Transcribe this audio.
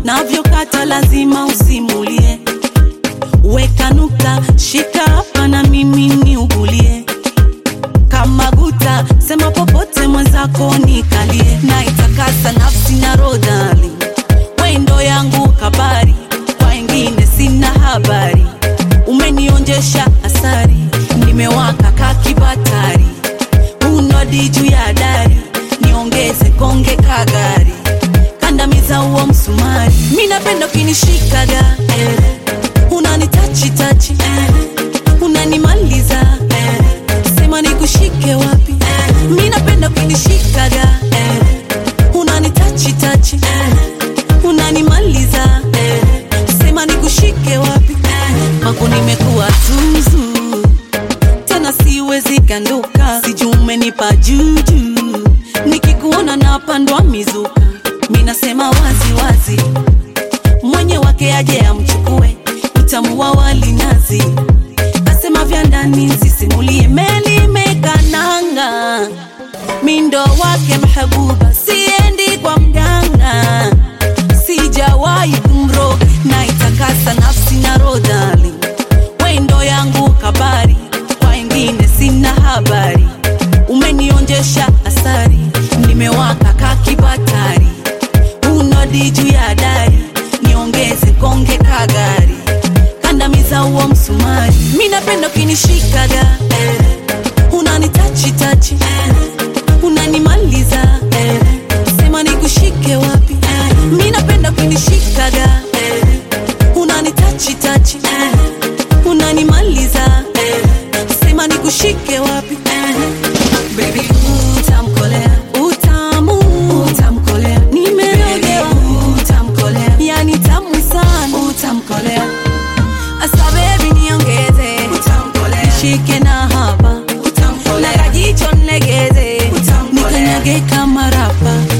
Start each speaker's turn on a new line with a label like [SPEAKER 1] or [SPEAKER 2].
[SPEAKER 1] navyokata lazima usimulie. Weka nukta, shika hapa na mimi niugulie. Kama guta, sema popote mwenzako nikalie. Na itakasa nafsi na rodali, wendo yangu kabari, kwa wengine sina habari. Umenionjesha asari, nimewaka kakibatari. Unodi juu ya dari, niongeze konge kagari. Kandamiza huo msumari, minapenda ukinishikaga unanitachi tachi, unanimaliza, sema nikushike wapi. Minapenda ukinishikaga unanitachi tachi, unanimaliza, sema nikushike wapi. Mako nimekuwa tuzu, tena siwezi kanduka. Sijui umenipa juju, nikikuona napandwa mizuka. Minasema wazi wazi, mwenye wake aje amchukue. Utamu wa wali nazi, asema vya ndani sisimulie. Meli mekananga, mindo wake mhabuba, siendi kwa mganga. Sijawahi kumroga, na itakasa nafsi na rodali. Wendo yangu kabari, kwa wengine sina habari. Umenionjesha asari, nimewaka kakibatari. Unodi juu ya dari, niongeze konge kagari. Kandamiza huo msumari, minapenda ukinishikaga unanitachi tachi, unanimaliza, sema nikushike wapi. Minapenda ukinishikaga unanitachi tachi, unanimaliza, sema nikushike wapi. Baby utamkolea, utamu utamkolea, nimerogewa utamkolea, yani tamu sana utamkolea. Asa baby niongeze utamkolea, shike na hapa utamkolea, na kajicho negeze nikanyage kama rapa.